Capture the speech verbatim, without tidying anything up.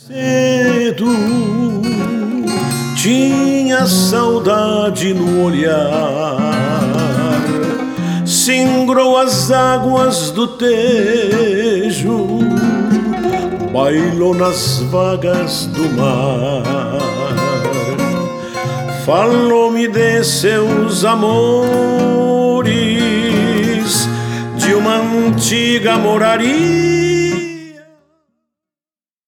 Cedo tinha saudade no olhar, singrou as águas do Tejo, bailou nas vagas do mar, falou-me de seus amores, de uma antiga moraria